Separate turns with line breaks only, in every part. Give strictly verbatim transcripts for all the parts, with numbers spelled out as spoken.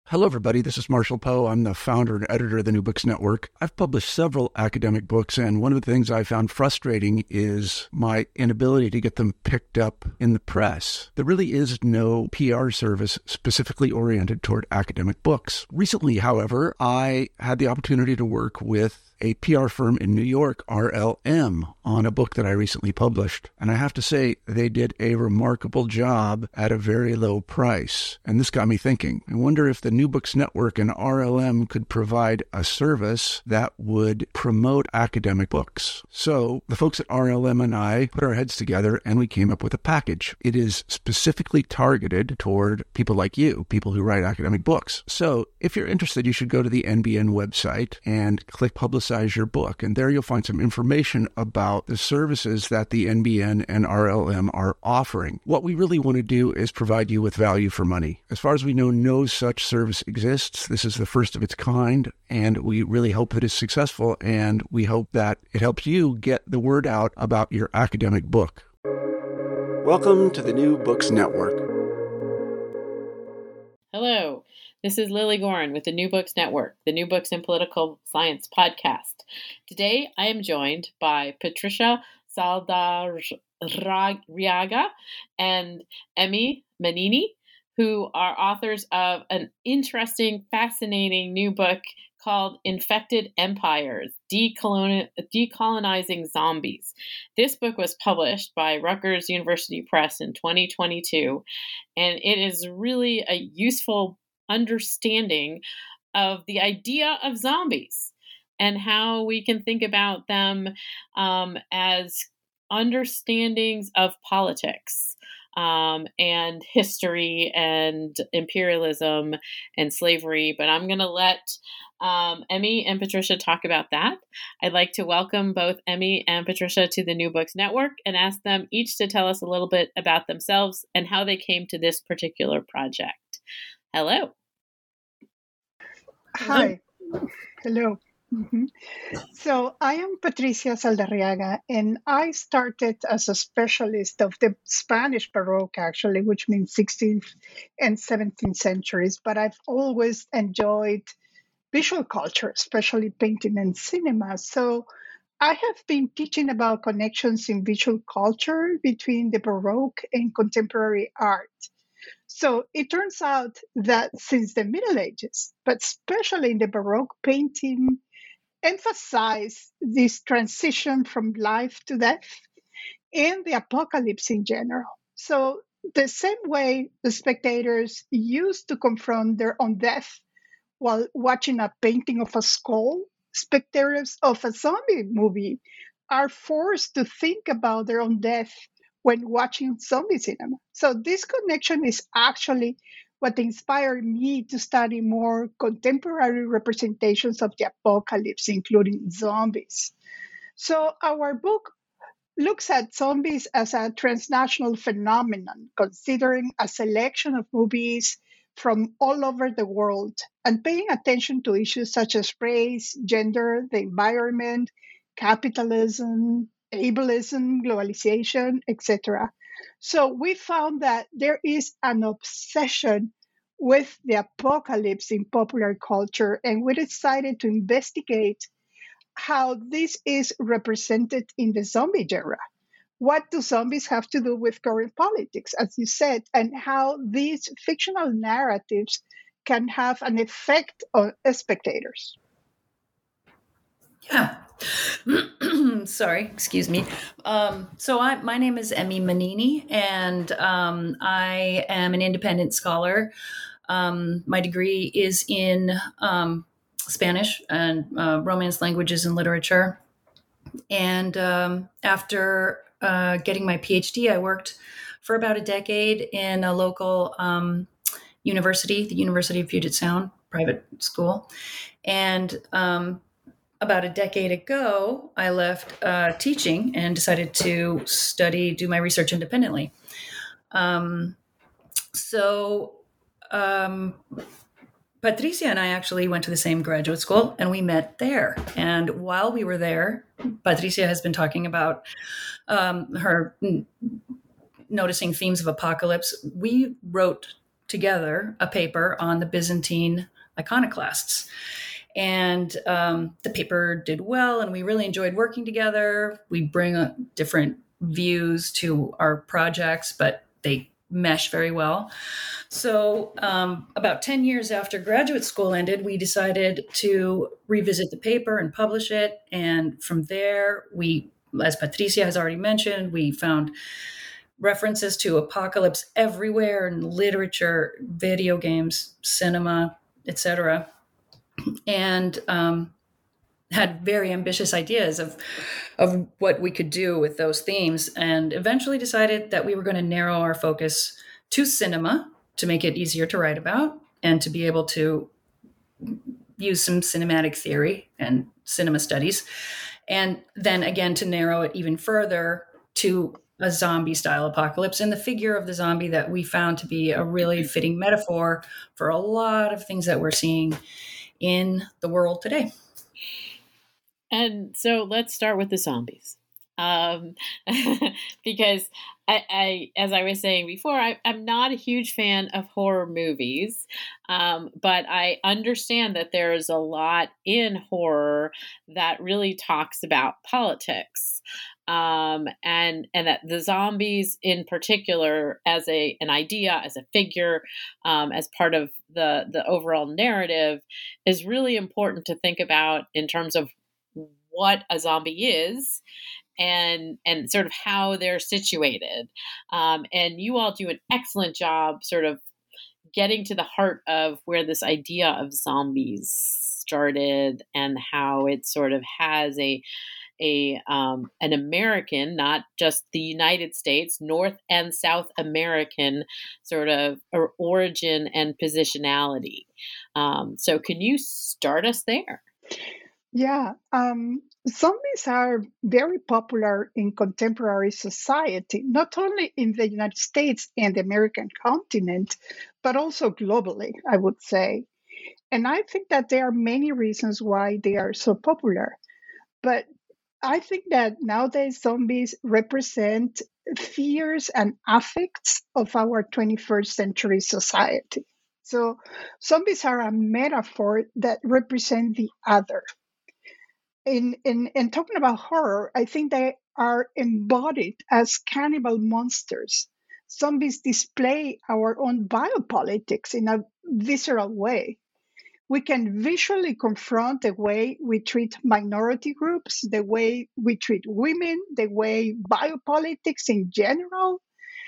Hello, everybody. This is Marshall Poe. I'm the founder and editor of the New Books Network. I've published several academic books, and one of the things I found frustrating is my inability to get them picked up in the press. There really is no P R service specifically oriented toward academic books. Recently, however, I had the opportunity to work with a P R firm in New York, R L M, on a book that I recently published. And I have to say, they did a remarkable job at a very low price. And this got me thinking. I wonder if the New Books Network and R L M could provide a service that would promote academic books. So the folks at R L M and I put our heads together and we came up with a package. It is specifically targeted toward people like you, people who write academic books. So if you're interested, you should go to the N B N website and click Publicize your book. And there you'll find some information about the services that the N B N and R L M are offering. What we really want to do is provide you with value for money. As far as we know, no such service exists. This is the first of its kind, and we really hope that it's successful, and we hope that it helps you get the word out about your academic book. Welcome to the New Books Network.
Hello, this is Lily Goren with the New Books Network, the New Books in Political Science podcast. Today, I am joined by Patricia Saldarriaga and Emmy Mannini, who are authors of an interesting, fascinating new book called Infected Empires, Decoloni- Decolonizing Zombies. This book was published by Rutgers University Press in twenty twenty-two, and it is really a useful understanding of the idea of zombies and how we can think about them um, as understandings of politics um, and history and imperialism and slavery. But I'm going to let um, Emmy and Patricia talk about that. I'd like to welcome both Emmy and Patricia to the New Books Network and ask them each to tell us a little bit about themselves and how they came to this particular project. Hello.
Hi. Hello. Mm-hmm. So I am Patricia Saldarriaga, and I started as a specialist of the Spanish Baroque, actually, which means sixteenth and seventeenth centuries. But I've always enjoyed visual culture, especially painting and cinema. So I have been teaching about connections in visual culture between the Baroque and contemporary art. So it turns out that since the Middle Ages, but especially in the Baroque, painting emphasized this transition from life to death and the apocalypse in general. So the same way the spectators used to confront their own death while watching a painting of a skull, spectators of a zombie movie are forced to think about their own death when watching zombie cinema. So this connection is actually what inspired me to study more contemporary representations of the apocalypse, including zombies. So our book looks at zombies as a transnational phenomenon, considering a selection of movies from all over the world and paying attention to issues such as race, gender, the environment, capitalism, ableism, globalization, et cetera. So we found that there is an obsession with the apocalypse in popular culture, and we decided to investigate how this is represented in the zombie genre. What do zombies have to do with current politics, as you said, and how these fictional narratives can have an effect on spectators?
Yeah. Sorry, excuse me. Um, so I, my name is Emmy Mannini, and um, I am an independent scholar. Um, my degree is in um, Spanish and uh, Romance languages and literature. And um, after uh, getting my PhD, I worked for about a decade in a local um, university, the University of Puget Sound private school. And um, about a decade ago, I left uh, teaching and decided to study, do my research independently. Um, so um, Patricia and I actually went to the same graduate school, and we met there. And while we were there, Patricia has been talking about um, her n- noticing themes of apocalypse. We wrote together a paper on the Byzantine iconoclasts. And um, the paper did well, and we really enjoyed working together. We bring uh, different views to our projects, but they mesh very well. So um, about ten years after graduate school ended, we decided to revisit the paper and publish it. And from there, we, as Patricia has already mentioned, we found references to apocalypse everywhere in literature, video games, cinema, et cetera, and um, had very ambitious ideas of of what we could do with those themes, and eventually decided that we were going to narrow our focus to cinema to make it easier to write about and to be able to use some cinematic theory and cinema studies, and then again to narrow it even further to a zombie style apocalypse, and the figure of the zombie that we found to be a really fitting metaphor for a lot of things that we're seeing in the world today.
And so let's start with the zombies. Um, because I, I, as I was saying before, I, I'm not a huge fan of horror movies, um, but I understand that there is a lot in horror that really talks about politics, um, and and that the zombies, in particular, as a an idea, as a figure, um, as part of the the overall narrative, is really important to think about in terms of what a zombie is and and sort of how they're situated. Um, and you all do an excellent job sort of getting to the heart of where this idea of zombies started and how it sort of has a a um, an American, not just the United States, North and South American sort of or origin and positionality. Um, so can you start us there?
Yeah, um, zombies are very popular in contemporary society, not only in the United States and the American continent, but also globally, I would say. And I think that there are many reasons why they are so popular. But I think that nowadays zombies represent fears and affects of our twenty-first century society. So zombies are a metaphor that represent the other. In, in, in talking about horror, I think they are embodied as cannibal monsters. Zombies display our own biopolitics in a visceral way. We can visually confront the way we treat minority groups, the way we treat women, the way biopolitics in general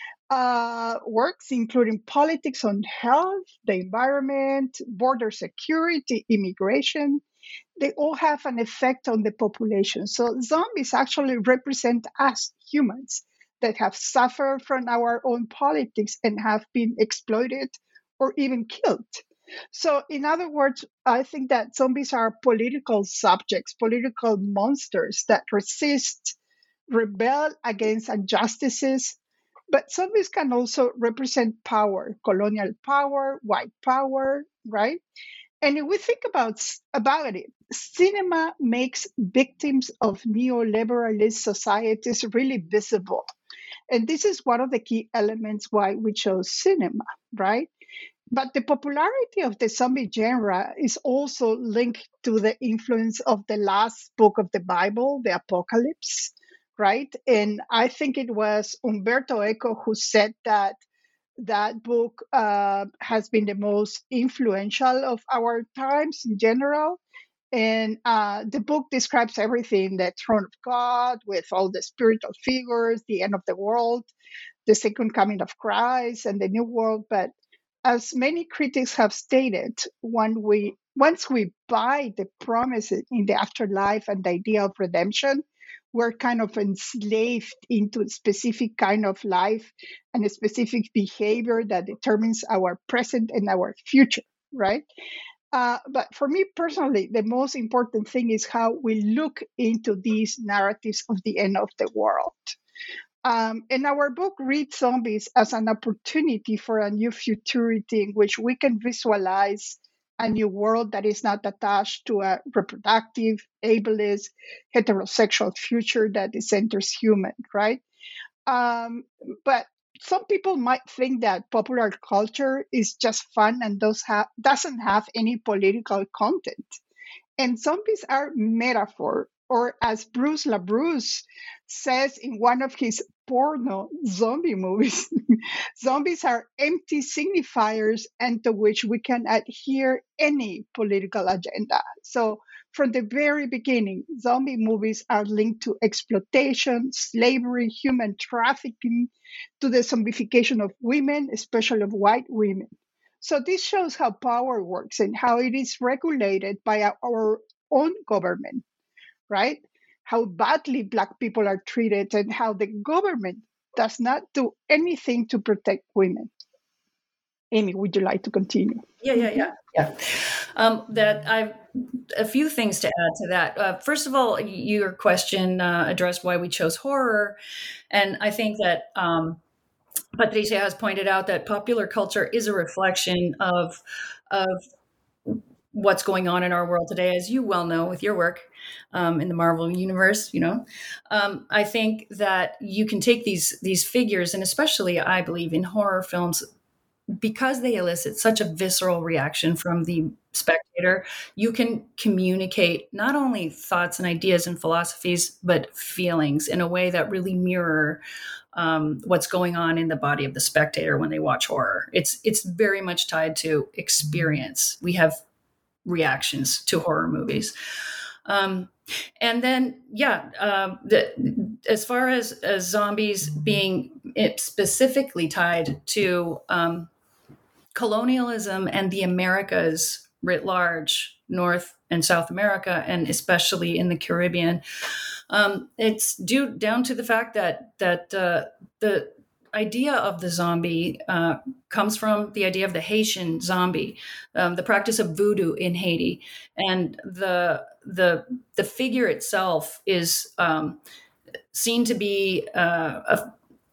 uh, works, including politics on health, the environment, border security, immigration. They all have an effect on the population. So zombies actually represent us, humans, that have suffered from our own politics and have been exploited or even killed. So, in other words, I think that zombies are political subjects, political monsters that resist, rebel against injustices. But zombies can also represent power, colonial power, white power, right? And if we think about, about it, cinema makes victims of neoliberalist societies really visible. And this is one of the key elements why we chose cinema, right? But the popularity of the zombie genre is also linked to the influence of the last book of the Bible, the Apocalypse, right? And I think it was Umberto Eco who said that that book uh, has been the most influential of our times in general. And uh, the book describes everything, the throne of God with all the spiritual figures, the end of the world, the second coming of Christ, and the new world. But as many critics have stated, when we once we buy the promises in the afterlife and the idea of redemption, we're kind of enslaved into a specific kind of life and a specific behavior that determines our present and our future, right? Uh, but for me personally, the most important thing is how we look into these narratives of the end of the world. Um, and our book reads zombies as an opportunity for a new futurity in which we can visualize a new world that is not attached to a reproductive, ableist, heterosexual future that is centers human, right? Um, but some people might think that popular culture is just fun and does ha- doesn't have any political content. And zombies are metaphor, or as Bruce LaBruce says in one of his porno zombie movies, zombies are empty signifiers and to which we can adhere any political agenda. So from the very beginning, zombie movies are linked to exploitation, slavery, human trafficking, to the zombification of women, especially of white women. So this shows how power works and how it is regulated by our, our own government, right? How badly Black people are treated and how the government does not do anything to protect women. Amy, would you like to continue?
Yeah, yeah, yeah, yeah. Um, that I've a few things to add to that. Uh, first of all, your question uh, addressed why we chose horror, and I think that um, Patricia has pointed out that popular culture is a reflection of of what's going on in our world today, as you well know with your work um, in the Marvel universe. You know, um, I think that you can take these these figures, and especially I believe in horror films, because they elicit such a visceral reaction from the spectator, you can communicate not only thoughts and ideas and philosophies, but feelings in a way that really mirror um, what's going on in the body of the spectator when they watch horror. It's it's very much tied to experience. We have reactions to horror movies. Um, and then, yeah, um, the, as far as, as zombies being specifically tied to um, colonialism and the Americas writ large, North and South America, and especially in the Caribbean, um, it's due down to the fact that that uh, the idea of the zombie uh, comes from the idea of the Haitian zombie, um, the practice of voodoo in Haiti, and the the the figure itself is um, seen to be uh, a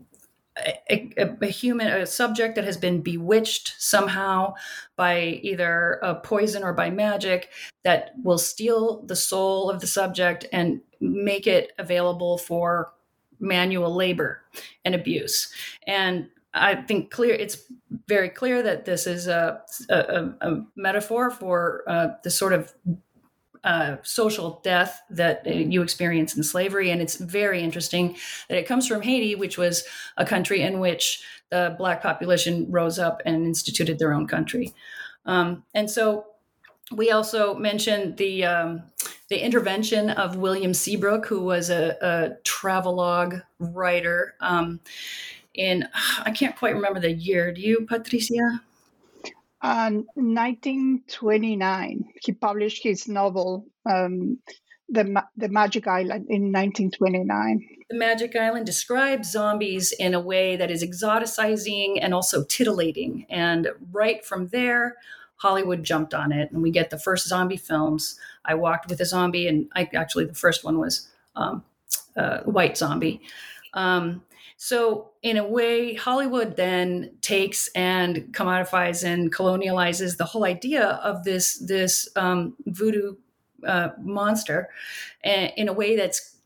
A, a, a human, a subject that has been bewitched somehow by either a poison or by magic that will steal the soul of the subject and make it available for manual labor and abuse. And I think clear, it's very clear that this is a, a, a metaphor for uh, the sort of Uh, social death that uh, you experience in slavery. And it's very interesting that it comes from Haiti, which was a country in which the Black population rose up and instituted their own country. Um, and so we also mentioned the um, the intervention of William Seabrook, who was a, a travelogue writer um, in, I can't quite remember the year. Do you, Patricia?
Uh, nineteen twenty-nine, he published his novel, um, the, the Magic Island, in nineteen twenty-nine.
The Magic Island describes zombies in a way that is exoticizing and also titillating. And right from there, Hollywood jumped on it, and we get the first zombie films. I Walked with a Zombie, and I, actually the first one was um, uh, White Zombie. Um, So in a way, Hollywood then takes and commodifies and colonializes the whole idea of this, this um, voodoo uh, monster in a way that's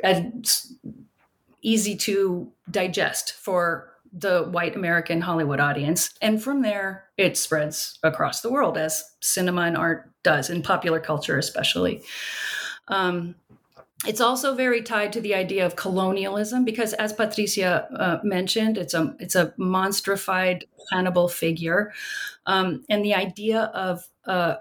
easy to digest for the white American Hollywood audience. And from there, it spreads across the world, as cinema and art does, in popular culture especially. Um, It's also very tied to the idea of colonialism because, as Patricia uh, mentioned, it's a it's a monstrified cannibal figure, um, and the idea of uh,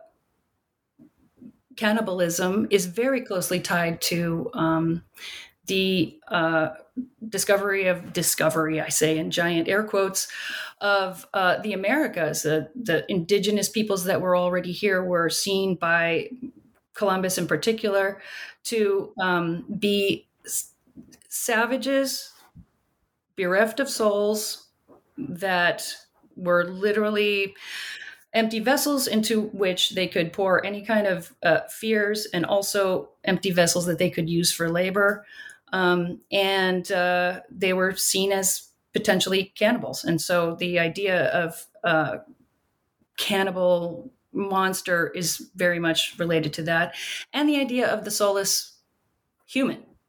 cannibalism is very closely tied to um, the uh, discovery of discovery. I say in giant air quotes of uh, the Americas. The, the indigenous peoples that were already here were seen by Columbus in particular to um, be savages, bereft of souls, that were literally empty vessels into which they could pour any kind of uh, fears, and also empty vessels that they could use for labor. Um, and uh, they were seen as potentially cannibals. And so the idea of uh, cannibal monster is very much related to that. And the idea of the soulless human,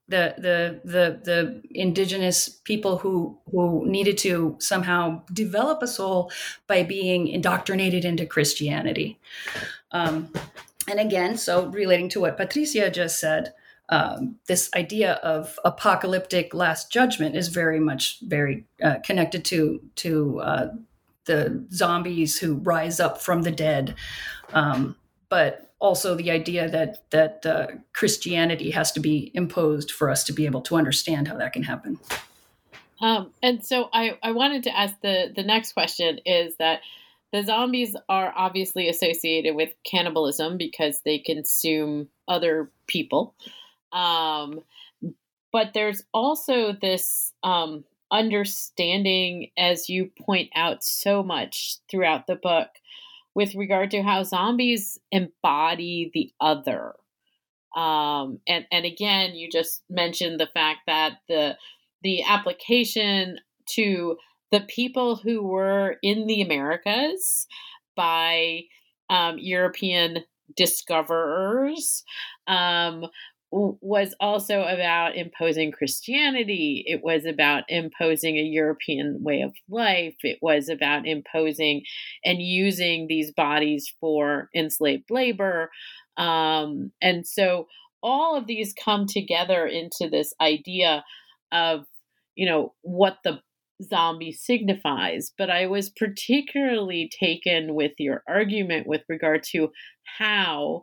the the the the indigenous people who who needed to somehow develop a soul by being indoctrinated into Christianity. Um, and again, so relating to what Patricia just said, um, this idea of apocalyptic last judgment is very much very uh, connected to to uh, the zombies who rise up from the dead, um, but also the idea that that uh, Christianity has to be imposed for us to be able to understand how that can happen.
Um, and so I, I wanted to ask the, the next question is that the zombies are obviously associated with cannibalism because they consume other people. Um, but there's also this um, understanding, as you point out so much throughout the book, with regard to how zombies embody the other. Um, and, and again, you just mentioned the fact that the the application to the people who were in the Americas by um, European discoverers um, w- was also about imposing Christianity. It was about imposing a European way of life. It was about imposing and using these bodies for enslaved labor. Um, and so all of these come together into this idea of, you know, what the zombie signifies. But I was particularly taken with your argument with regard to how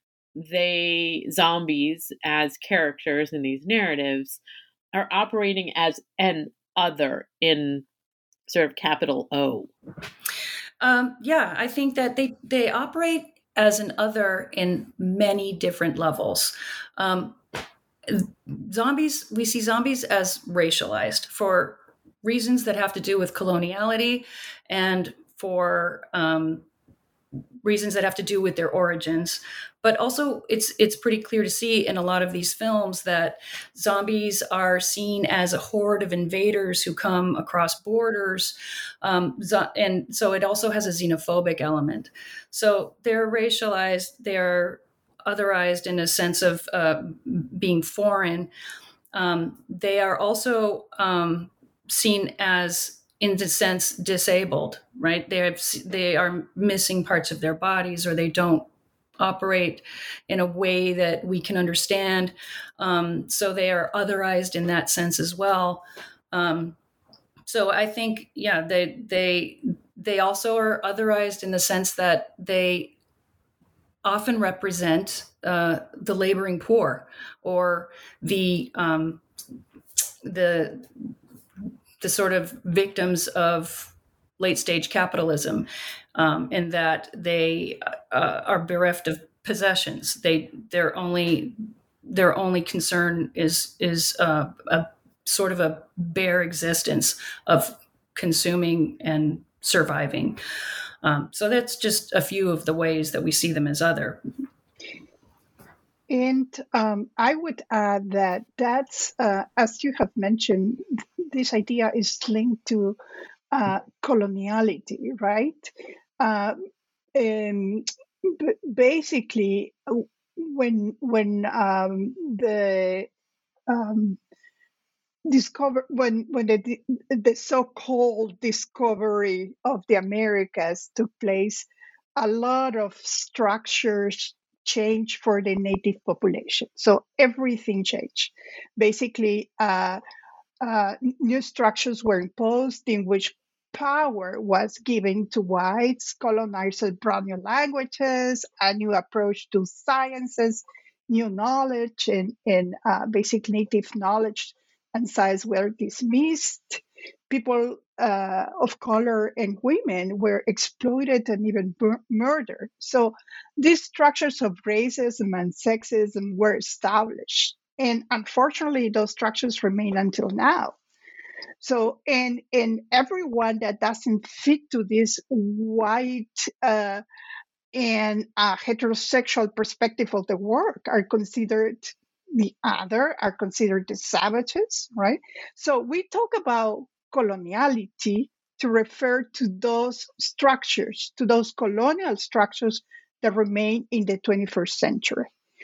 they, zombies as characters in these narratives, are operating as an other in sort of capital O.
Um, yeah, I think that they, they operate as an other in many different levels. Um, Zombies, we see zombies as racialized for reasons that have to do with coloniality and for um, reasons that have to do with their origins. But also it's it's pretty clear to see in a lot of these films that zombies are seen as a horde of invaders who come across borders. Um, and so it also has a xenophobic element. So they're racialized, they're otherized in a sense of uh, being foreign. Um, they are also um, seen as, in the sense, disabled, right? They have, they are missing parts of their bodies, or they don't operate in a way that we can understand. Um, so they are otherized in that sense as well. Um, so I think, yeah, they they they also are otherized in the sense that they often represent uh, the laboring poor, or the um, the the sort of victims of late stage capitalism, um, in that they uh, are bereft of possessions. They their only their only concern is is uh, a sort of a bare existence of consuming and surviving. Um, so that's just a few of the ways that we see them as other.
And um, I would add that that's, uh, as you have mentioned, this idea is linked to uh, coloniality, right? Uh, and b- basically, when when um, the um, discover when when the the so-called discovery of the Americas took place, a lot of structures changed for the native population. So everything changed. Basically, uh, uh, new structures were imposed in which power was given to whites. Colonizers brought new languages, a new approach to sciences, new knowledge, and, and uh, basic native knowledge and science were dismissed. People uh, of color and women were exploited and even bur- murdered. So these structures of racism and sexism were established. And unfortunately, those structures remain until now. So, and and everyone that doesn't fit to this white uh, and uh, heterosexual perspective of the work are considered the other, are considered the savages, right? So we talk about coloniality to refer to those structures, to those colonial structures that remain in the twenty-first century.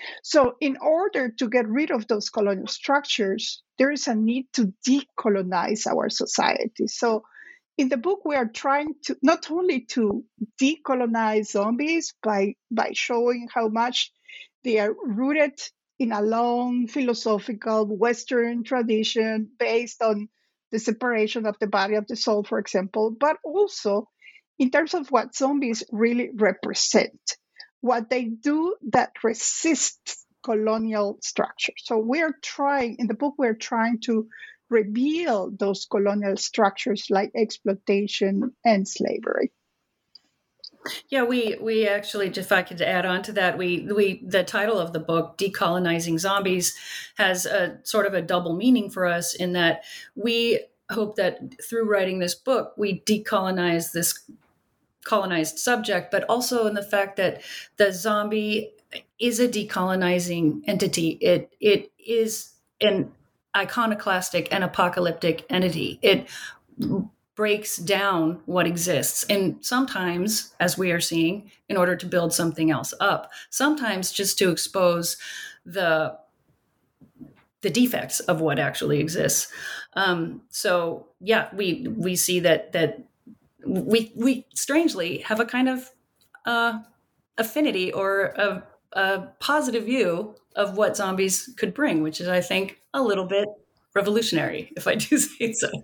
So in order to get rid of those colonial structures, there is a need to decolonize our society. So in the book, we are trying to not only to decolonize zombies by, by showing how much they are rooted in a long philosophical Western tradition based on the separation of the body of the soul, for example, but also in terms of what zombies really represent, what they do that resists colonial structure. So we're trying, in the book, we're trying to reveal those colonial structures like exploitation and slavery.
Yeah, we we actually, if I could add on to that, we we the title of the book, Decolonizing Zombies, has a sort of a double meaning for us in that we hope that through writing this book, we decolonize this colonized subject, but also in the fact that the zombie is a decolonizing entity. It it is an iconoclastic and apocalyptic entity. It breaks down what exists. And sometimes, as we are seeing, in order to build something else up, sometimes just to expose the the defects of what actually exists. Um, so yeah, we we see that that we we strangely have a kind of uh, affinity or a, a positive view of what zombies could bring, which is, I think, a little bit revolutionary, if I do say so.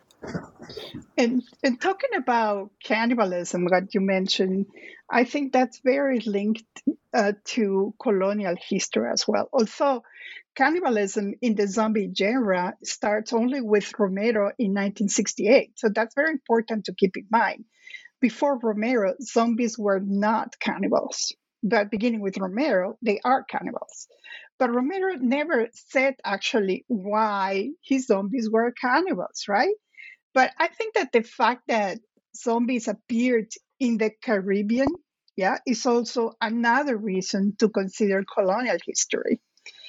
And, and talking about cannibalism, what you mentioned, I think that's very linked uh, to colonial history as well. Although cannibalism in the zombie genre starts only with Romero in nineteen sixty-eight. So that's very important to keep in mind. Before Romero, zombies were not cannibals. But beginning with Romero, they are cannibals. But Romero never said actually why his zombies were cannibals, right? But I think that the fact that zombies appeared in the Caribbean, yeah, is also another reason to consider colonial history.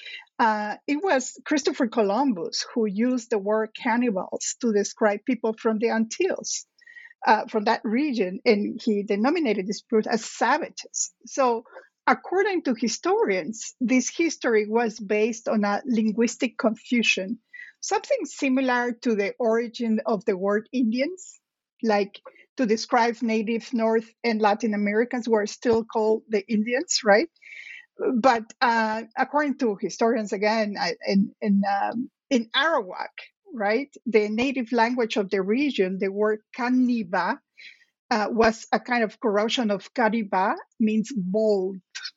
Uh, it was Christopher Columbus who used the word cannibals to describe people from the Antilles, uh, from that region, and he denominated this group as savages. So according to historians, this history was based on a linguistic confusion, something similar to the origin of the word Indians, like to describe native North and Latin Americans who are still called the Indians, right? But uh, according to historians, again, in in, um, in Arawak, right, the native language of the region, the word Caniba uh, was a kind of corruption of Cariba, means bold.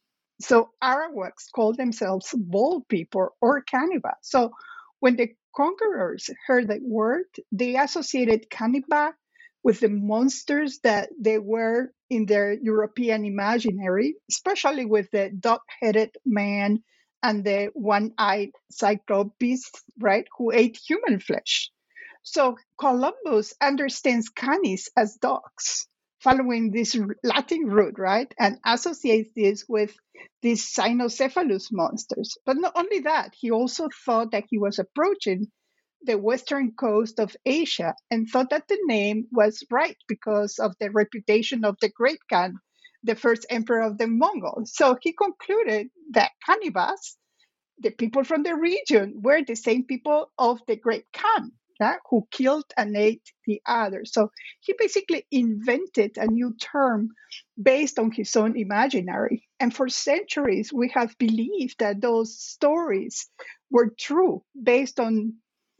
So Arawaks called themselves bold people or Caniba. So when the conquerors heard that word, they associated Caniba with the monsters that they were in their European imaginary, especially with the dog-headed man and the one-eyed cyclopes, right, who ate human flesh. So Columbus understands canis as dogs, following this Latin root, right, and associates this with these cynocephalus monsters. But not only that, he also thought that he was approaching the western coast of Asia and thought that the name was right because of the reputation of the Great Khan, the first emperor of the Mongols. So he concluded that Canibas, the people from the region, were the same people of the Great Khan, yeah, who killed and ate the others. So he basically invented a new term based on his own imaginary. And for centuries, we have believed that those stories were true based on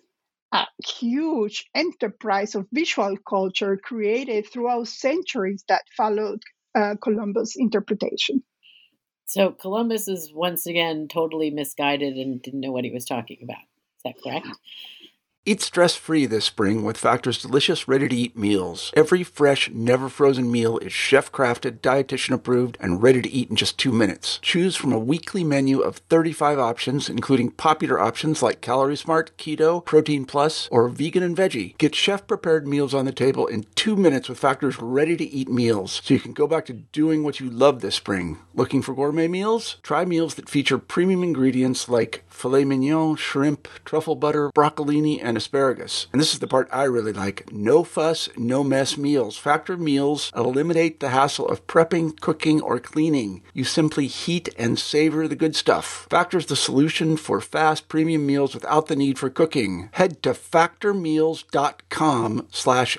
a huge enterprise of visual culture created throughout centuries that followed uh, Columbus' interpretation.
So Columbus is once again totally misguided and didn't know what he was talking about. Is that correct?
Eat stress-free this spring with Factor's delicious, ready-to-eat meals. Every fresh, never-frozen meal is chef-crafted, dietitian-approved, and ready to eat in just two minutes. Choose from a weekly menu of thirty-five options, including popular options like Calorie Smart, Keto, Protein Plus, or Vegan and Veggie. Get chef-prepared meals on the table in two minutes with Factor's ready-to-eat meals, so you can go back to doing what you love this spring. Looking for gourmet meals? Try meals that feature premium ingredients like filet mignon, shrimp, truffle butter, broccolini, and and asparagus. And this is the part I really like. No fuss, no mess meals. Factor meals eliminate the hassle of prepping, cooking, or cleaning. You simply heat and savor the good stuff. Factor's the solution for fast premium meals without the need for cooking. Head to factormeals.com slash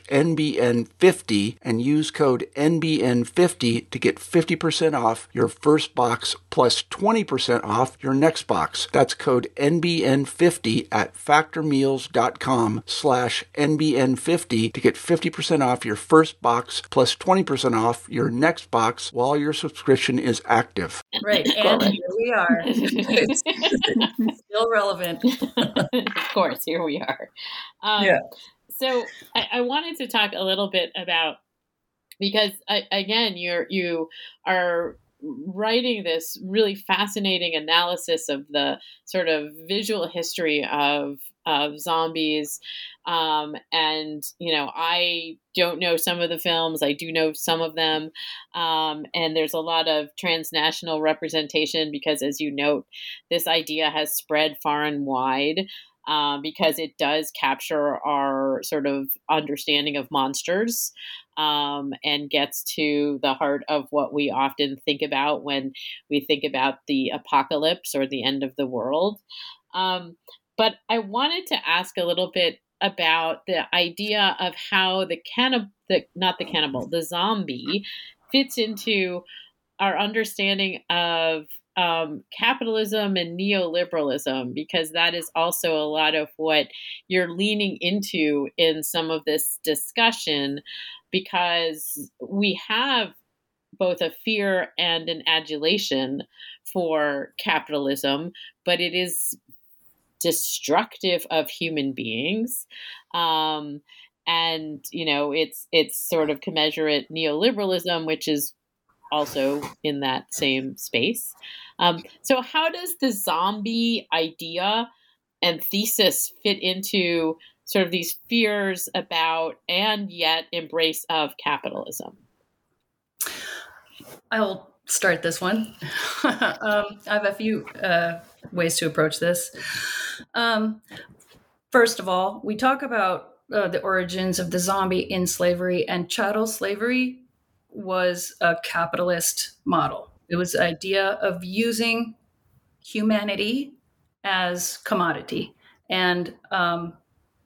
NBN50 and use code N B N fifty to get fifty percent off your first box plus twenty percent off your next box. That's code N B N fifty at factormeals.com slash NBN50 to get fifty percent off your first box plus twenty percent off your next box while your subscription is active.
Right, and here we are. It's still relevant.
Of course, here we are. Um, yeah. So I, I wanted to talk a little bit about, because I, again, you're you are writing this really fascinating analysis of the sort of visual history of of zombies, um, and you know, I don't know some of the films. I do know some of them, um, and there's a lot of transnational representation because, as you note, this idea has spread far and wide. Um, because it does capture our sort of understanding of monsters, um, and gets to the heart of what we often think about when we think about the apocalypse or the end of the world. Um, but I wanted to ask a little bit about the idea of how the cannibal, the, not the cannibal, the zombie fits into our understanding of Um, capitalism and neoliberalism, because that is also a lot of what you're leaning into in some of this discussion, because we have both a fear and an adulation for capitalism, but it is destructive of human beings. Um, and, you know, it's, it's sort of commensurate neoliberalism, which is also in that same space. Um, so how does the zombie idea and thesis fit into sort of these fears about and yet embrace of capitalism?
I'll start this one. um, I have a few uh, ways to approach this. Um, first of all, we talk about uh, the origins of the zombie in slavery, and chattel slavery was a capitalist model. It was the idea of using humanity as commodity. And um,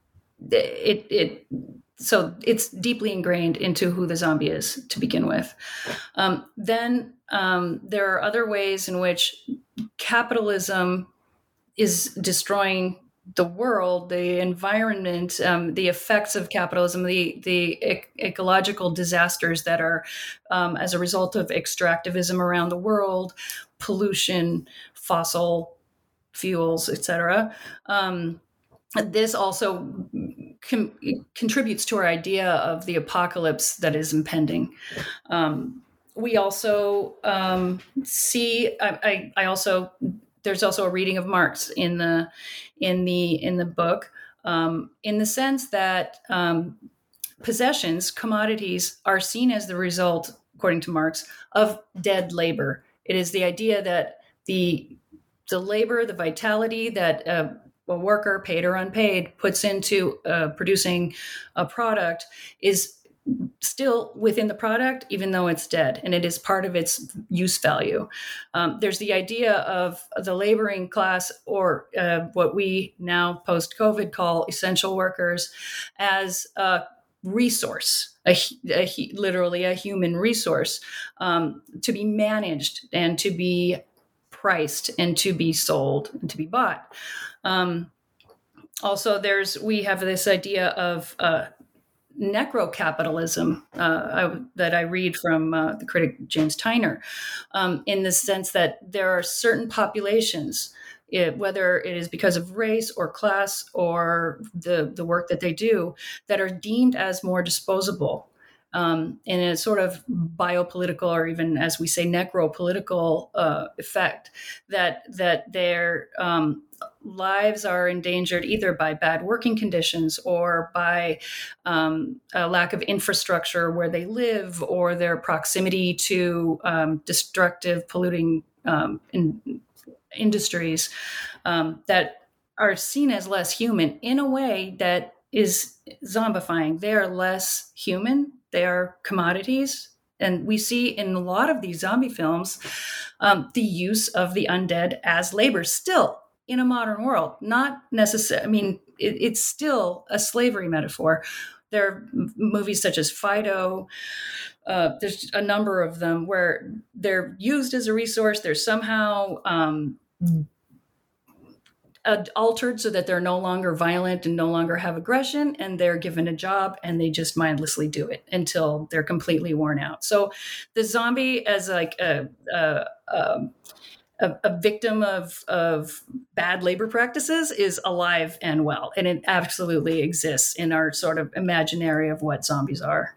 it, it, so it's deeply ingrained into who the zombie is to begin with. Um, then um, there are other ways in which capitalism is destroying the world, the environment, um, the effects of capitalism, the the ec- ecological disasters that are um, as a result of extractivism around the world, pollution, fossil fuels, et cetera. Um, this also com- contributes to our idea of the apocalypse that is impending. Um, we also um, see, I, I, I also, there's also a reading of Marx in the in the in the book, um, in the sense that um, possessions, commodities, are seen as the result, according to Marx, of dead labor. It is the idea that the the labor, the vitality that uh, a worker, paid or unpaid, puts into uh, producing a product is still within the product, even though it's dead, and it is part of its use value. Um, there's the idea of the laboring class, or uh, what we now post-COVID call essential workers, as a resource, a, a, literally a human resource, um, to be managed and to be priced and to be sold and to be bought. Um, also, there's we have this idea of uh, necrocapitalism uh, I, that I read from uh, the critic James Tyner, um, in the sense that there are certain populations, it, whether it is because of race or class or the, the work that they do, that are deemed as more disposable, um, in a sort of biopolitical, or even, as we say, necropolitical uh, effect, that that their um, lives are endangered either by bad working conditions or by um, a lack of infrastructure where they live, or their proximity to um, destructive, polluting um, in, industries um, that are seen as less human in a way that is zombifying. They are less human. They are commodities. And we see in a lot of these zombie films um, the use of the undead as labor still in a modern world. Not necessarily, I mean, it, it's still a slavery metaphor. There are movies such as Fido. Uh, there's a number of them where they're used as a resource. They're somehow um, uh, altered so that they're no longer violent and no longer have aggression, and they're given a job and they just mindlessly do it until they're completely worn out. So the zombie as like a, a, a, a victim of, of bad labor practices is alive and well, and it absolutely exists in our sort of imaginary of what zombies are.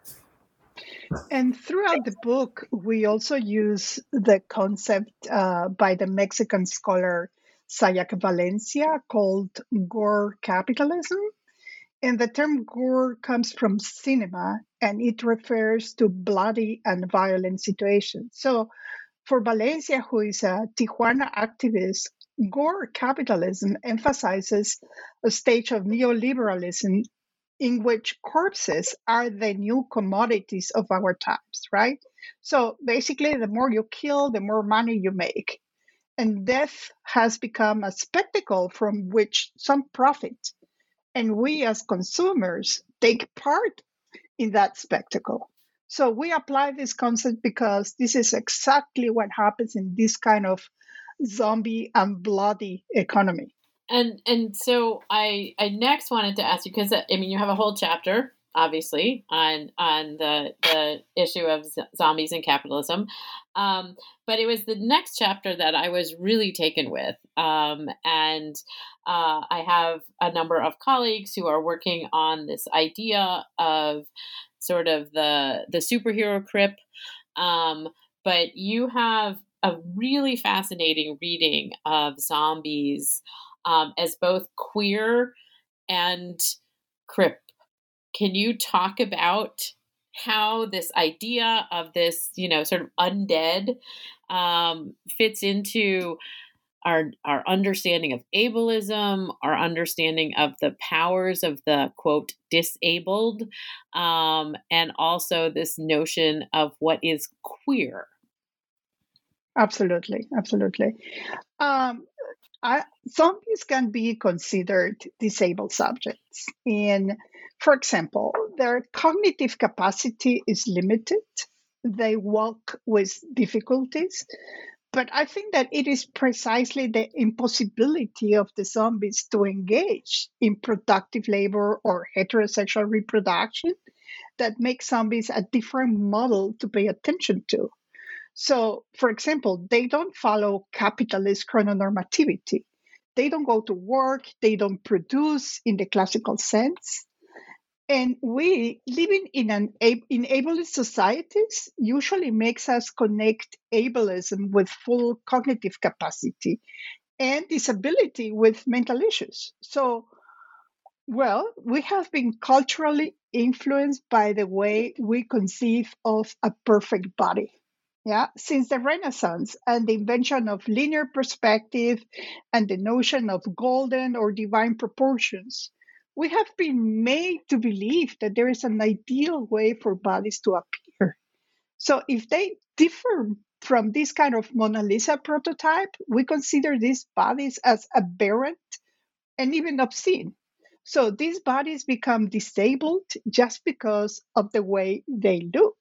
And throughout the book, we also use the concept uh, by the Mexican scholar Sayak Valencia called gore capitalism. And the term gore comes from cinema, and it refers to bloody and violent situations. So for Valencia, who is a Tijuana activist, gore capitalism emphasizes a stage of neoliberalism in which corpses are the new commodities of our times, right? So basically, the more you kill, the more money you make. And death has become a spectacle from which some profit. And we as consumers take part in that spectacle. So we apply this concept because this is exactly what happens in this kind of zombie and bloody economy.
And and so I I next wanted to ask you, because I mean you have a whole chapter obviously on on the the issue of z- zombies and capitalism, um, but it was the next chapter that I was really taken with, um, and uh, I have a number of colleagues who are working on this idea of sort of the the superhero crip, um, but you have a really fascinating reading of zombies um, as both queer and crip. Can you talk about how this idea of this, you know, sort of undead um, fits into our our understanding of ableism, our understanding of the powers of the, quote, disabled, um, and also this notion of what is queer?
Absolutely, absolutely. Um, I, zombies can be considered disabled subjects. And for example, their cognitive capacity is limited. They walk with difficulties. But I think that it is precisely the impossibility of the zombies to engage in productive labor or heterosexual reproduction that makes zombies a different model to pay attention to. So, for example, they don't follow capitalist chrononormativity. They don't go to work, they don't produce in the classical sense. And we, living in an in ableist societies, usually makes us connect ableism with full cognitive capacity and disability with mental issues. So, well, we have been culturally influenced by the way we conceive of a perfect body. Yeah, since the Renaissance and the invention of linear perspective and the notion of golden or divine proportions, we have been made to believe that there is an ideal way for bodies to appear. So if they differ from this kind of Mona Lisa prototype, we consider these bodies as aberrant and even obscene. So these bodies become disabled just because of the way they look.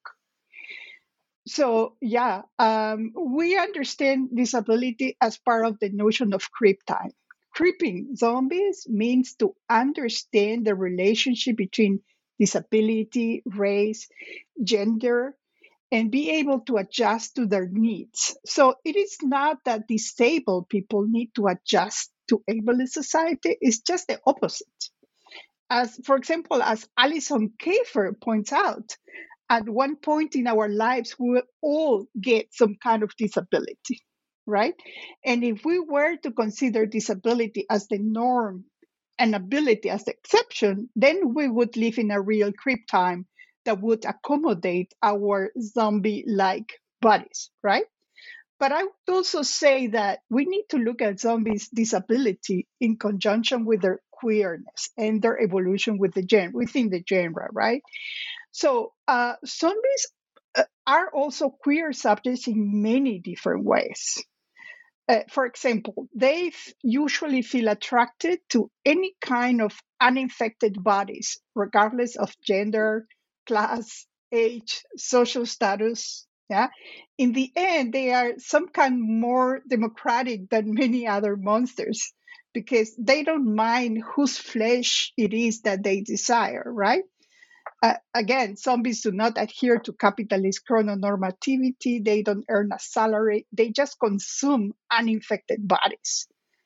So, yeah, um, we understand disability as part of the notion of creep time. Creeping zombies means to understand the relationship between disability, race, gender, and be able to adjust to their needs. So it is not that disabled people need to adjust to ableist society, it's just the opposite. As, for example, as Alison Kafer points out, at one point in our lives, we will all get some kind of disability, right? And if we were to consider disability as the norm and ability as the exception, then we would live in a real creep time that would accommodate our zombie-like bodies, right? But I would also say that we need to look at zombies' disability in conjunction with their queerness and their evolution with the gen within the genre, right? So uh, zombies uh, are also queer subjects in many different ways. Uh, for example, they f- usually feel attracted to any kind of uninfected bodies, regardless of gender, class, age, social status. Yeah. In the end, they are some kind more democratic than many other monsters because they don't mind whose flesh it is that they desire, right? Uh, again, zombies do not adhere to capitalist chrononormativity. They don't earn a salary. They just consume uninfected bodies.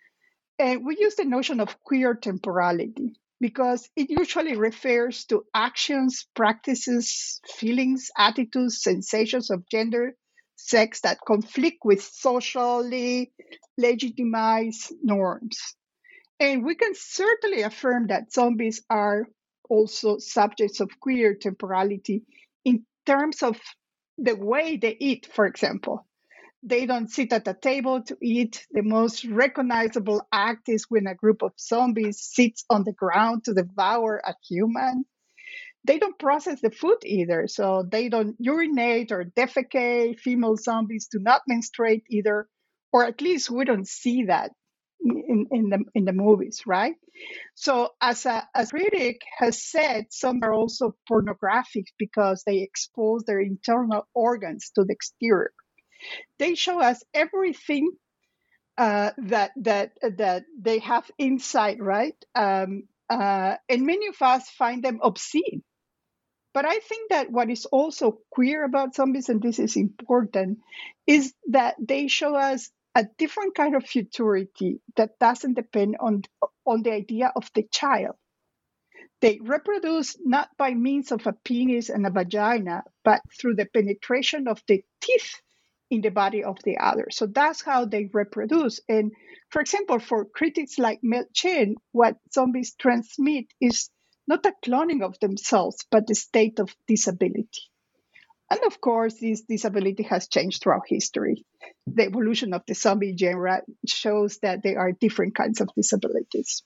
And we use the notion of queer temporality because it usually refers to actions, practices, feelings, attitudes, sensations of gender, sex that conflict with socially legitimized norms. And we can certainly affirm that zombies are also subjects of queer temporality in terms of the way they eat, for example. They don't sit at a table to eat. The most recognizable act is when a group of zombies sits on the ground to devour a human. They don't process the food either, so they don't urinate or defecate. Female zombies do not menstruate either, or at least we don't see that in, in the in the movies, right? So, as a as critic has said, some are also pornographic because they expose their internal organs to the exterior. They show us everything uh, that that that they have inside, right? Um, uh, and many of us find them obscene. But I think that what is also queer about zombies, and this is important, is that they show us a different kind of futurity that doesn't depend on, on the idea of the child. They reproduce not by means of a penis and a vagina, but through the penetration of the teeth in the body of the other. So that's how they reproduce. And for example, for critics like Mel Chen, what zombies transmit is not a cloning of themselves, but the state of disability. And of course, this disability has changed throughout history. The evolution of the zombie genre shows that there are different kinds of disabilities.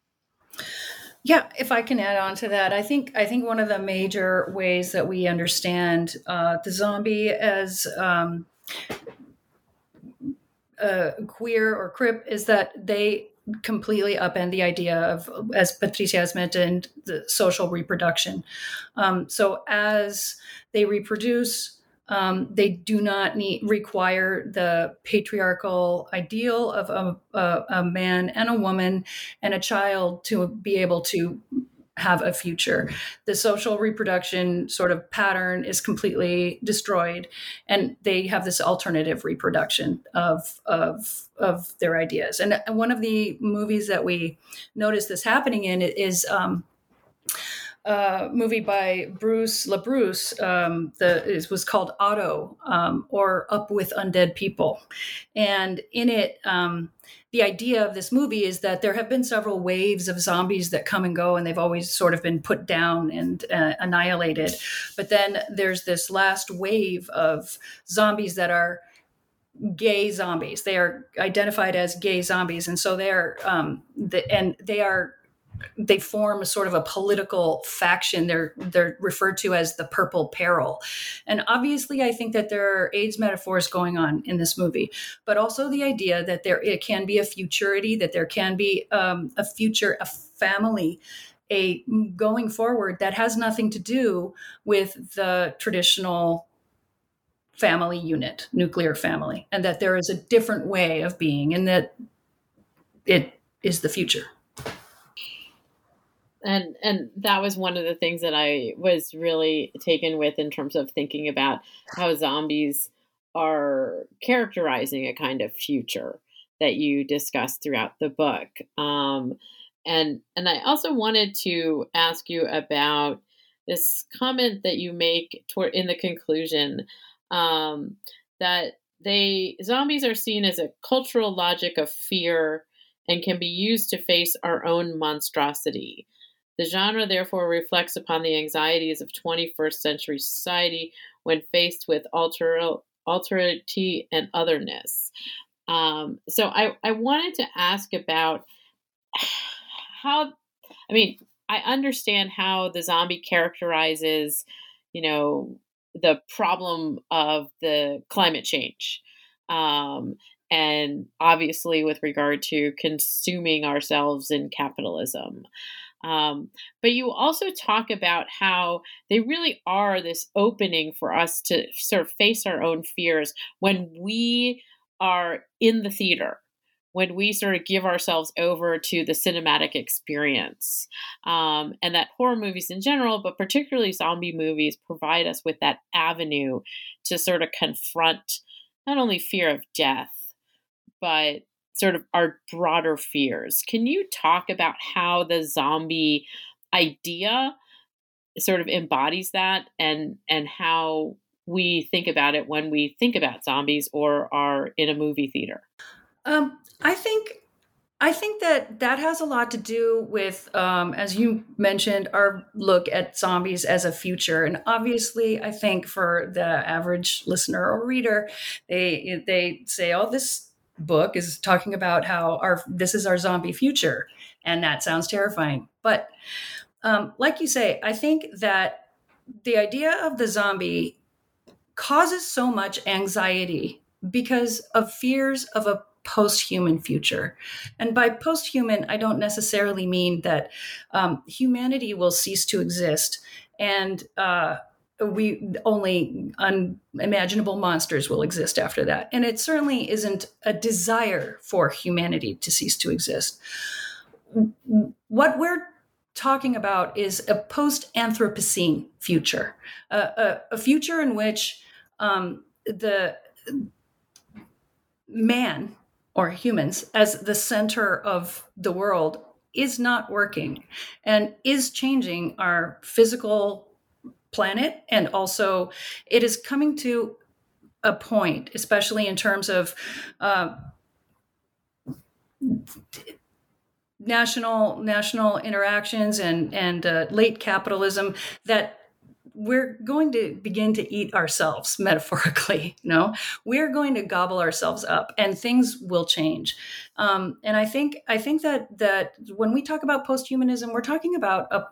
Yeah, if I can add on to that, I think I think one of the major ways that we understand uh, the zombie as um, uh, queer or crip is that they completely upend the idea of, as Patricia has mentioned, the social reproduction. Um, so as they reproduce, um, they do not need require the patriarchal ideal of a, a, a man and a woman and a child to be able to have a future. The social reproduction sort of pattern is completely destroyed, and they have this alternative reproduction of of of their ideas. And one of the movies that we notice this happening in is um, a movie by Bruce LaBruce. Um, the it was called Otto, um, or Up with Undead People, and in it. Um, The idea of this movie is that there have been several waves of zombies that come and go, and they've always sort of been put down and uh, annihilated. But then there's this last wave of zombies that are gay zombies. They are identified as gay zombies, and so they're um, the, and they are they form a sort of a political faction. They're they're referred to as the Purple Peril. And obviously, I think that there are AIDS metaphors going on in this movie, but also the idea that there it can be a futurity, that there can be um, a future, a family, a going forward that has nothing to do with the traditional family unit, nuclear family, and that there is a different way of being, and that it is the future.
And and that was one of the things that I was really taken with in terms of thinking about how zombies are characterizing a kind of future that you discuss throughout the book. Um, and and I also wanted to ask you about this comment that you make toward in the conclusion, um, that they zombies are seen as a cultural logic of fear and can be used to face our own monstrosity. The genre therefore reflects upon the anxieties of twenty-first century society when faced with ultra, alterity and otherness. Um, so I, I wanted to ask about how, I mean, I understand how the zombie characterizes, you know, the problem of the climate change. Um, and obviously with regard to consuming ourselves in capitalism. Um, but you also talk about how they really are this opening for us to sort of face our own fears when we are in the theater, when we sort of give ourselves over to the cinematic experience. Um, and that horror movies in general, but particularly zombie movies, provide us with that avenue to sort of confront not only fear of death, but sort of our broader fears. Can you talk about how the zombie idea sort of embodies that, and and how we think about it when we think about zombies or are in a movie theater?
Um, I think I think that that has a lot to do with, um, as you mentioned, our look at zombies as a future. And obviously, I think for the average listener or reader, they they say, "Oh, this book is talking about how our this is our zombie future," and that sounds terrifying. But um, like you say, I think that the idea of the zombie causes so much anxiety because of fears of a post-human future. And by post-human, I don't necessarily mean that um, humanity will cease to exist and uh, we only unimaginable monsters will exist after that. And it certainly isn't a desire for humanity to cease to exist. What we're talking about is a post-Anthropocene future, a, a, a future in which um, the man or humans as the center of the world is not working and is changing our physical planet. And also it is coming to a point, especially in terms of uh, national national interactions and, and uh, late capitalism, that we're going to begin to eat ourselves, metaphorically. No, we're going to gobble ourselves up, and things will change. Um, and I think I think that that when we talk about post-humanism, we're talking about a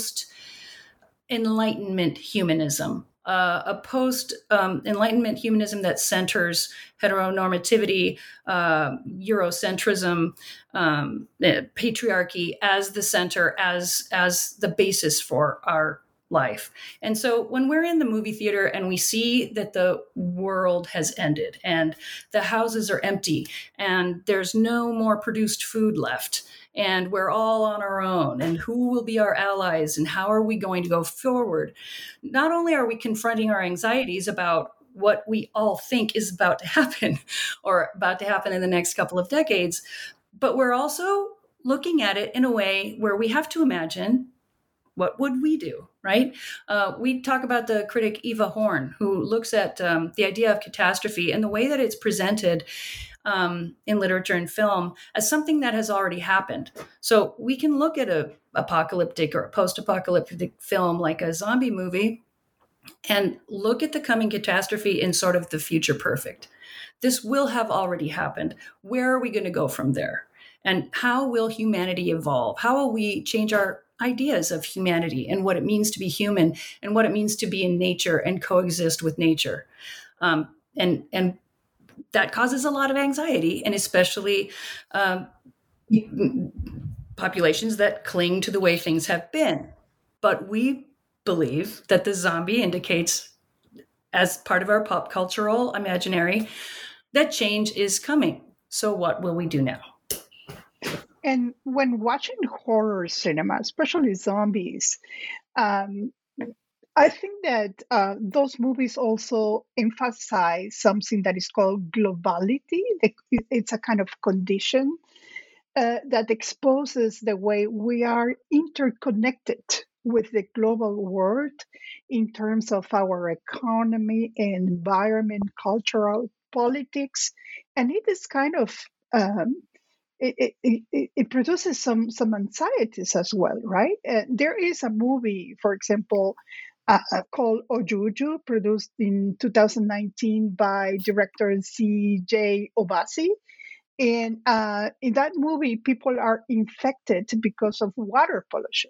post-Enlightenment humanism, uh, a post-Enlightenment um, humanism that centers heteronormativity, uh, Eurocentrism, um, patriarchy as the center, as as the basis for our life. And so when we're in the movie theater and we see that the world has ended and the houses are empty and there's no more produced food left and we're all on our own, and who will be our allies and how are we going to go forward? Not only are we confronting our anxieties about what we all think is about to happen or about to happen in the next couple of decades, but we're also looking at it in a way where we have to imagine, what would we do, right? Uh, we talk about the critic Eva Horn, who looks at um, the idea of catastrophe and the way that it's presented um, in literature and film as something that has already happened. So we can look at a apocalyptic or a post-apocalyptic film like a zombie movie and look at the coming catastrophe in sort of the future perfect. This will have already happened. Where are we going to go from there? And how will humanity evolve? How will we change our ideas of humanity and what it means to be human and what it means to be in nature and coexist with nature? Um, and, and that causes a lot of anxiety, and especially um, populations that cling to the way things have been. But we believe that the zombie indicates, as part of our pop cultural imaginary, that change is coming. So what will we do now?
And when watching horror cinema, especially zombies, um, I think that uh, those movies also emphasize something that is called globality. It's a kind of condition uh, that exposes the way we are interconnected with the global world in terms of our economy, environment, cultural politics. And it is kind of um, It, it, it, it produces some some anxieties as well, right? Uh, there is a movie, for example, uh, called Ojuju, produced in two thousand nineteen by director C J Obasi. And uh, in that movie, people are infected because of water pollution.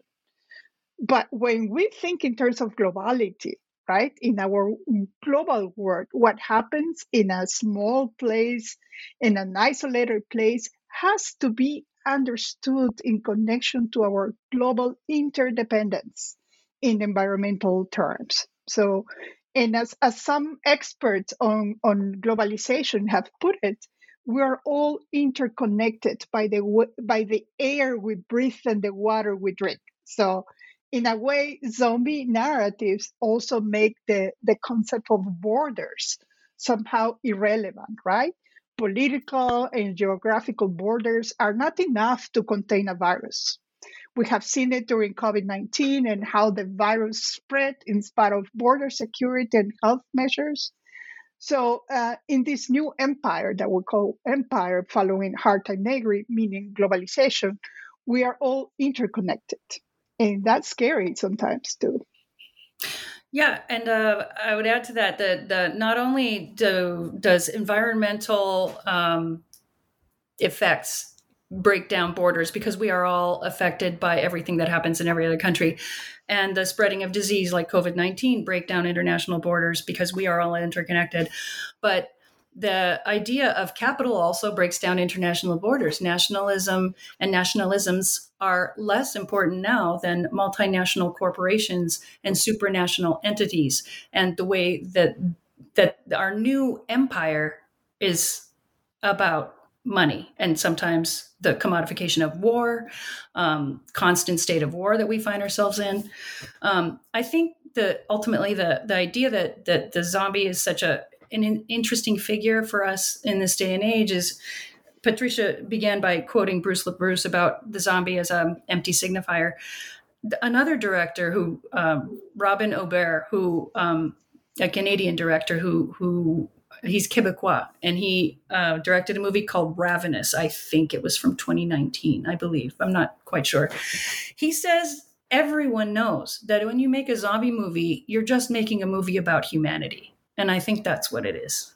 But when we think in terms of globality, right, in our global world, what happens in a small place, in an isolated place, has to be understood in connection to our global interdependence in environmental terms. So, and as, as some experts on, on globalization have put it, we are all interconnected by the by the air we breathe and the water we drink. So in a way, zombie narratives also make the, the concept of borders somehow irrelevant, right? Political and geographical borders are not enough to contain a virus. We have seen it during COVID nineteen and how the virus spread in spite of border security and health measures. So uh, in this new empire that we call empire following Harta Negri, meaning globalization, we are all interconnected. And that's scary sometimes too.
Yeah, and uh, I would add to that that, that not only do does environmental um, effects break down borders, because we are all affected by everything that happens in every other country, and the spreading of disease like COVID nineteen break down international borders because we are all interconnected. But the idea of capital also breaks down international borders. Nationalism and nationalisms are less important now than multinational corporations and supranational entities. And the way that that our new empire is about money, and sometimes the commodification of war, um, constant state of war that we find ourselves in. Um, I think that ultimately the the idea that that the zombie is such a an interesting figure for us in this day and age is, Patricia began by quoting Bruce LaBruce about the zombie as an empty signifier. Another director who, um, Robin Aubert, who, um, a Canadian director who, who he's Quebecois, and he uh, directed a movie called Ravenous. I think it was from twenty nineteen, I believe. I'm not quite sure. He says, everyone knows that when you make a zombie movie, you're just making a movie about humanity. And I think that's what it is.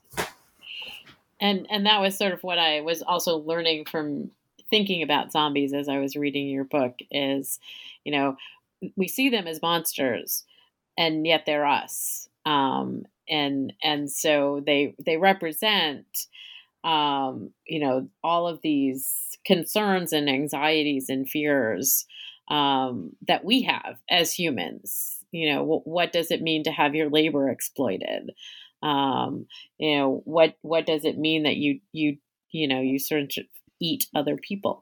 And and that was sort of what I was also learning from thinking about zombies as I was reading your book is, you know, we see them as monsters, and yet they're us. Um, and and so they they represent, um, you know, all of these concerns and anxieties and fears um, that we have as humans. You know, what, what does it mean to have your labor exploited? Um, you know, what what does it mean that you you you know you sort of eat other people?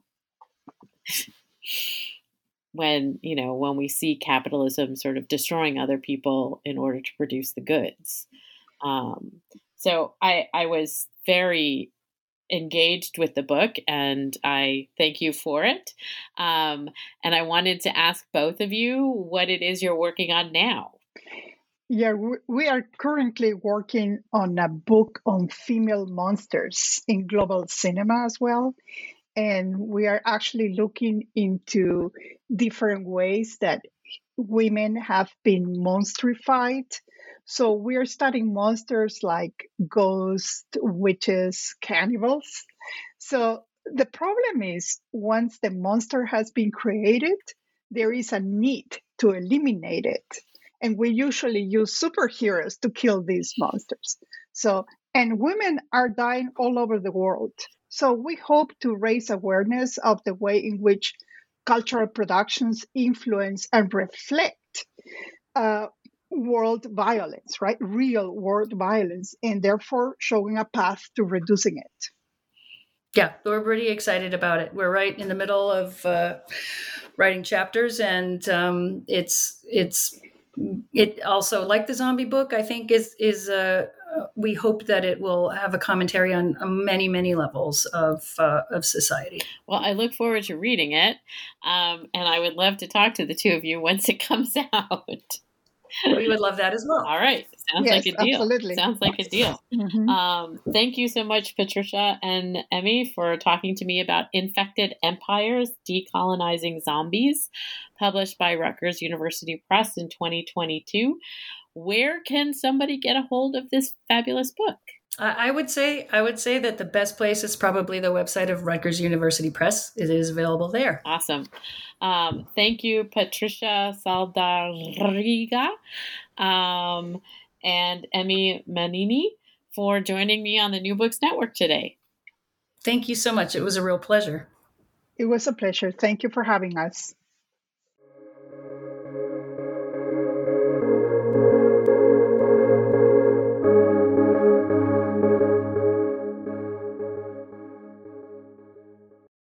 When you know when we see capitalism sort of destroying other people in order to produce the goods. Um, so I I was very engaged with the book, and I thank you for it. Um, and I wanted to ask both of you what it is you're working on now.
Yeah, we are currently working on a book on female monsters in global cinema as well. And we are actually looking into different ways that women have been monstrified. So we are studying monsters like ghosts, witches, cannibals. So the problem is, once the monster has been created, there is a need to eliminate it. And we usually use superheroes to kill these monsters. So, and women are dying all over the world. So we hope to raise awareness of the way in which cultural productions influence and reflect uh, world violence, right? Real world violence, and therefore showing a path to reducing it.
Yeah, we're pretty excited about it. We're right in the middle of uh, writing chapters, and um, it's it's it also, like the zombie book, I think is is uh, we hope that it will have a commentary on many many levels of uh, of society.
Well, I look forward to reading it, um, and I would love to talk to the two of you once it comes out.
We would love that as well.
All right. Sounds
Yes,
like a deal.
absolutely.
Sounds like a deal.
Mhm.
Um, thank you so much, Patricia and Emmy, for talking to me about Infected Empires, Decolonizing Zombies, published by Rutgers University Press in twenty twenty-two. Where can somebody get a hold of this fabulous book?
I would say I would say that the best place is probably the website of Rutgers University Press. It is available there.
Awesome. Um, thank you, Patricia Saldarriga um, and Emmy Manini, for joining me on the New Books Network today.
Thank you so much. It was a real pleasure.
It was a pleasure. Thank you for having us.